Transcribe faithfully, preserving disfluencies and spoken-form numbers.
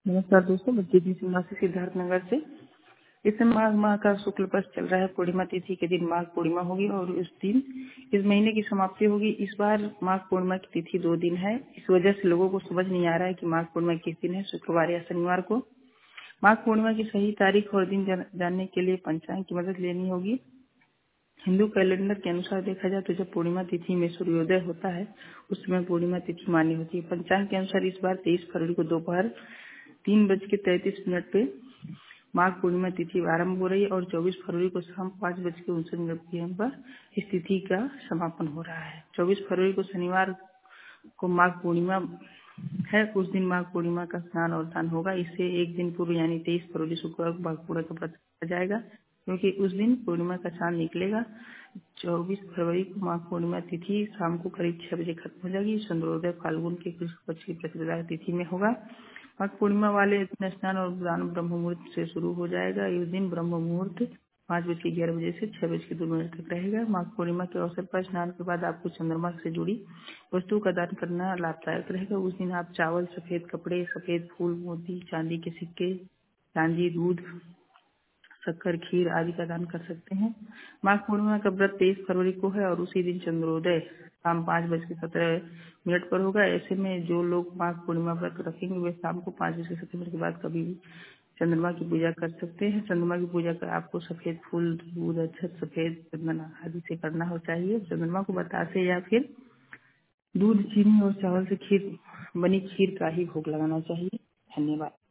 नमस्कार दोस्तों, मैं दीदी सिन्हा से सिद्धार्थ नगर से। इस समय माघ माह का शुक्ल पक्ष चल रहा है। पूर्णिमा तिथि के दिन माघ पूर्णिमा होगी और उस दिन इस महीने की समाप्ति होगी। इस बार माघ पूर्णिमा की तिथि दो दिन है। इस वजह से लोगों को समझ नहीं आ रहा है कि माघ पूर्णिमा किस दिन है, शुक्रवार या शनिवार को। माघ पूर्णिमा की सही तारीख और दिन जान, जानने के लिए पंचांग की मदद लेनी होगी। हिंदू कैलेंडर के अनुसार देखा जाए तो जब पूर्णिमा तिथि में सूर्योदय होता है उस समय पूर्णिमा तिथि मानी होती है। पंचांग के अनुसार इस बार तेईस फरवरी को दोपहर तीन बज के तैतीस मिनट पे माघ पूर्णिमा तिथि आरंभ हो रही है और चौबीस फरवरी को शाम पाँच बज के उनसठ मिनट पीएम पर इस तिथि का समापन हो रहा है। चौबीस फरवरी को शनिवार को माघ पूर्णिमा है। उस दिन माघ पूर्णिमा का स्नान और दान होगा। इससे एक दिन पूर्व यानी तेईस फरवरी शुक्रवार को माघ पूर्णिमा का व्रत किया जाएगा, क्योंकि उस दिन पूर्णिमा का चांद निकलेगा। चौबीस फरवरी को माघ पूर्णिमा तिथि शाम को करीब छह बजे खत्म हो जाएगी। चंद्रोदय फाल्गुन के कृष्ण पक्ष की प्रतिपदा तिथि में होगा। माघ पूर्णिमा वाले दिन स्नान और दान ब्रह्म मुहूर्त से शुरू हो जाएगा। इस दिन ब्रह्म मुहूर्त पाँच बज के ग्यारह बजे से छह बज के दो मिनट तक रहेगा। माघ पूर्णिमा के अवसर पर स्नान के बाद आपको चंद्रमा से जुड़ी वस्तु का दान करना लाभदायक रहेगा। उस दिन आप चावल, सफेद कपड़े, सफेद फूल, मोती, चांदी के सिक्के, चांदी, दूध, शक्कर, खीर आदि का दान कर सकते हैं। माघ पूर्णिमा का व्रत तेईस फरवरी को है और उसी दिन चंद्रोदय शाम पाँच बज के सत्रह मिनट पर होगा। ऐसे में जो लोग माघ पूर्णिमा व्रत रखेंगे वे शाम को पाँच बज के सत्रह मिनट के बाद कभी भी चंद्रमा की पूजा कर सकते हैं। चंद्रमा की पूजा कर आपको सफेद फूल, दूध, अक्षत, सफेद चंदन आदि से करना हो चाहिए। चंद्रमा को बतासे या फिर दूध, चीनी और चावल से खीर बनी खीर का ही भोग लगाना चाहिए। धन्यवाद।